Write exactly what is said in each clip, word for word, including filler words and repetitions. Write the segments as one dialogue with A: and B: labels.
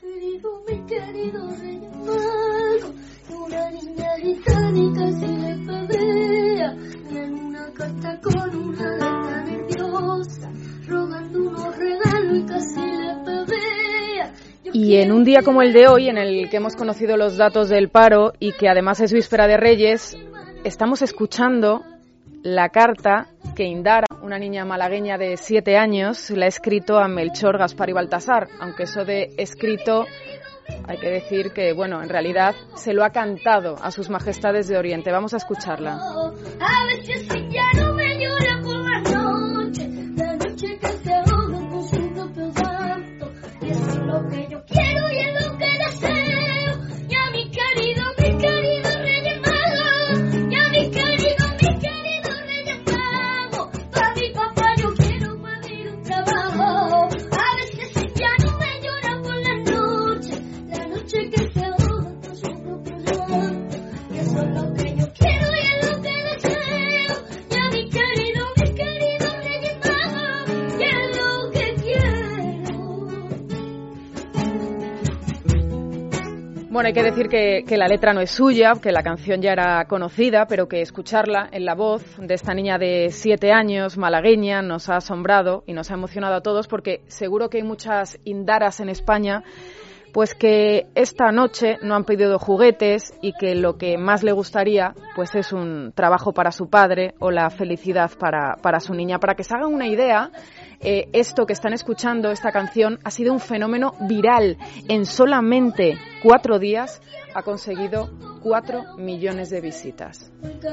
A: Querido, mi querido Reyes Magos, una niña británica si le pedía, en una carta con una letra nerviosa, rogando unos regalos y casi le pedía.
B: Y en un día como el de hoy, en el que hemos conocido los datos del paro y que además es víspera de Reyes, estamos escuchando la carta que Indara, una niña malagueña de siete años, le ha escrito a Melchor, Gaspar y Baltasar, aunque eso de escrito hay que decir que, bueno, en realidad se lo ha cantado a sus majestades de Oriente. Vamos a escucharla.
A: A veces ya no me llora por la noche, la noche que se ahoga con su propio llanto, y eso es lo que yo quiero y es lo que deseo, y a mi querido, mi querido Reyes Magos, y a mi querido, mi querido Reyes Magos, para mi papá yo quiero pedir un trabajo. A veces ya no me llora por la noche, la noche que se ahoga con su propio llanto, y eso es lo que yo quiero y es lo que deseo, y a mi querido, mi querido Reyes Magos, y es lo que quiero.
B: Bueno, hay que decir que, que la letra no es suya, que la canción ya era conocida, pero que escucharla en la voz de esta niña de siete años, malagueña, nos ha asombrado y nos ha emocionado a todos, porque seguro que hay muchas Indaras en España pues que esta noche no han pedido juguetes y que lo que más le gustaría pues es un trabajo para su padre o la felicidad para, para su niña. Para que se hagan una idea, eh, esto que están escuchando, esta canción, ha sido un fenómeno viral. En solamente cuatro días ha conseguido cuatro millones de visitas.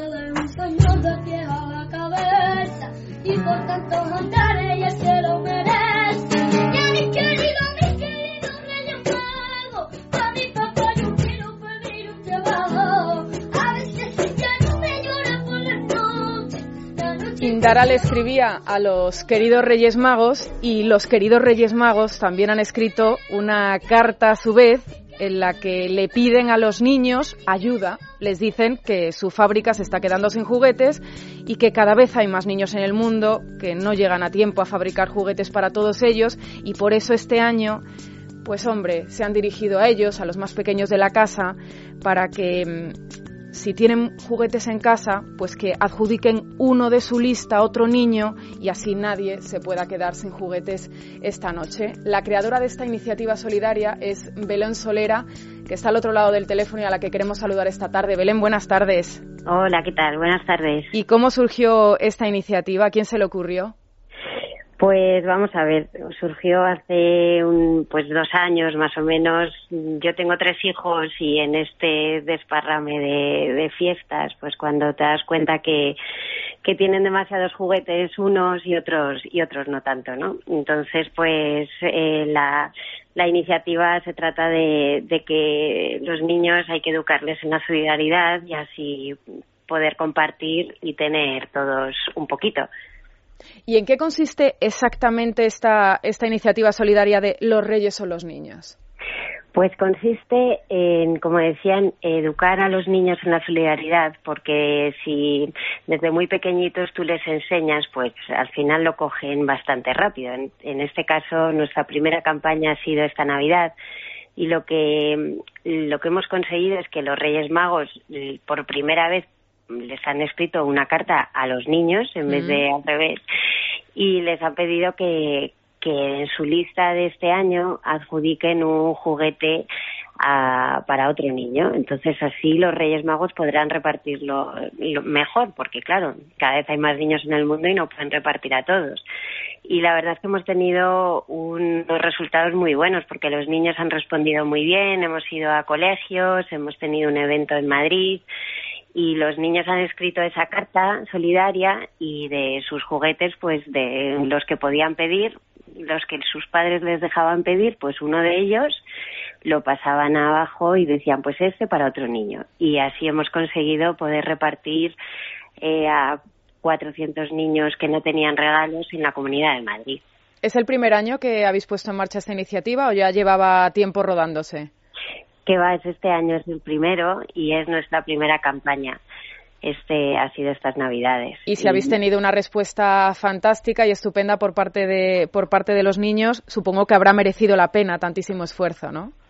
A: Y por tantos andares ella se lo merece. Y a mi querido, mi querido Reyes Magos, a mi papá yo quiero pedir un trabajo. A veces ya no me llora por las noches, la noche.
B: Indara le escribía a los queridos Reyes Magos y los queridos Reyes Magos también han escrito una carta a su vez en la que le piden a los niños ayuda. Les dicen que su fábrica se está quedando sin juguetes y que cada vez hay más niños en el mundo que no llegan a tiempo a fabricar juguetes para todos ellos, y por eso este año, pues hombre, se han dirigido a ellos, a los más pequeños de la casa, para que si tienen juguetes en casa, pues que adjudiquen uno de su lista a otro niño y así nadie se pueda quedar sin juguetes esta noche. La creadora de esta iniciativa solidaria es Belén Solera, que está al otro lado del teléfono y a la que queremos saludar esta tarde. Belén, buenas tardes.
C: Hola, ¿qué tal? Buenas tardes.
B: ¿Y cómo surgió esta iniciativa? ¿A quién se le ocurrió?
C: Pues vamos a ver, surgió hace un, pues dos años más o menos. Yo tengo tres hijos y en este desparrame de, de fiestas, pues cuando te das cuenta que, que tienen demasiados juguetes unos y otros y otros no tanto, ¿no? Entonces, pues eh, la, la iniciativa se trata de, de que los niños hay que educarles en la solidaridad y así poder compartir y tener todos un poquito.
B: ¿Y en qué consiste exactamente esta, esta iniciativa solidaria de los Reyes o los niños?
C: Pues consiste en, como decían, educar a los niños en la solidaridad, porque si desde muy pequeñitos tú les enseñas, pues al final lo cogen bastante rápido. En, en este caso, nuestra primera campaña ha sido esta Navidad, y lo que, lo que hemos conseguido es que los Reyes Magos, por primera vez, les han escrito una carta a los niños en vez de al revés, y les han pedido que, que en su lista de este año adjudiquen un juguete a, para otro niño. Entonces así los Reyes Magos podrán repartirlo lo mejor, porque claro, cada vez hay más niños en el mundo y no pueden repartir a todos. Y la verdad es que hemos tenido unos resultados muy buenos, porque los niños han respondido muy bien, hemos ido a colegios, hemos tenido un evento en Madrid, y los niños han escrito esa carta solidaria, y de sus juguetes, pues de los que podían pedir, los que sus padres les dejaban pedir, pues uno de ellos lo pasaban abajo y decían, pues este para otro niño. Y así hemos conseguido poder repartir eh, a cuatrocientos niños que no tenían regalos en la Comunidad de Madrid.
B: ¿Es el primer año que habéis puesto en marcha esta iniciativa o ya llevaba tiempo rodándose?
C: Que va, es este año, es el primero y es nuestra primera campaña. Este ha sido estas Navidades.
B: Y si y... habéis tenido una respuesta fantástica y estupenda por parte de por parte de los niños, supongo que habrá merecido la pena tantísimo esfuerzo, ¿no?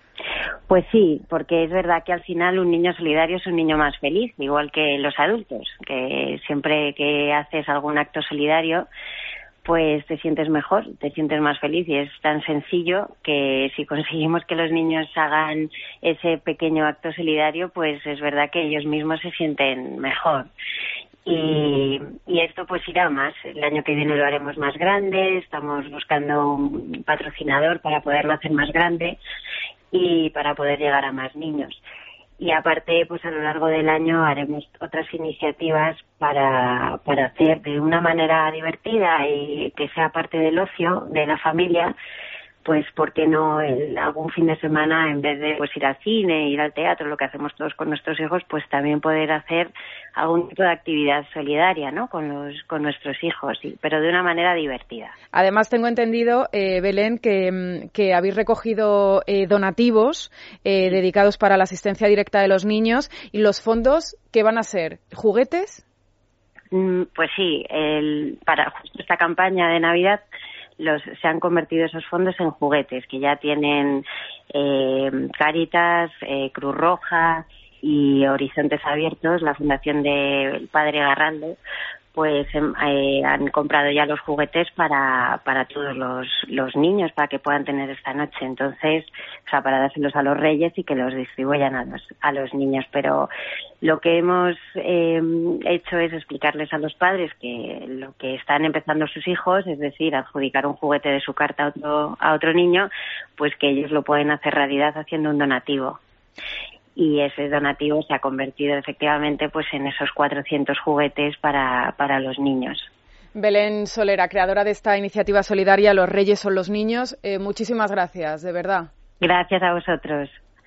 C: Pues sí, porque es verdad que al final un niño solidario es un niño más feliz, igual que los adultos, que siempre que haces algún acto solidario, pues te sientes mejor, te sientes más feliz, y es tan sencillo que si conseguimos que los niños hagan ese pequeño acto solidario, pues es verdad que ellos mismos se sienten mejor. Y, y esto pues irá más. El año que viene lo haremos más grande, estamos buscando un patrocinador para poderlo hacer más grande y para poder llegar a más niños. Y aparte, pues a lo largo del año haremos otras iniciativas para, para hacer de una manera divertida y que sea parte del ocio de la familia, pues ¿por qué no el, algún fin de semana, en vez de pues ir al cine, ir al teatro, lo que hacemos todos con nuestros hijos, pues también poder hacer algún tipo de actividad solidaria, ¿no?, con los con nuestros hijos, sí, pero de una manera divertida.
B: Además, tengo entendido, eh, Belén, que, que habéis recogido eh, donativos eh, dedicados para la asistencia directa de los niños, y los fondos, ¿qué van a ser? ¿Juguetes?
C: Mm, pues sí, el, para justo esta campaña de Navidad Los, se han convertido esos fondos en juguetes que ya tienen eh, Cáritas, eh, Cruz Roja y Horizontes Abiertos, la fundación del Padre Garralde, pues eh, han comprado ya los juguetes para para todos los, los niños, para que puedan tener esta noche. Entonces, o sea, para dárselos a los reyes y que los distribuyan a los a los niños. Pero lo que hemos eh, hecho es explicarles a los padres que lo que están empezando sus hijos, es decir, adjudicar un juguete de su carta a otro, a otro niño, pues que ellos lo pueden hacer realidad haciendo un donativo. Y ese donativo se ha convertido efectivamente pues en esos cuatrocientos juguetes para, para los niños.
B: Belén Solera, creadora de esta iniciativa solidaria Los Reyes son los niños, eh, muchísimas gracias, de verdad.
C: Gracias a vosotros.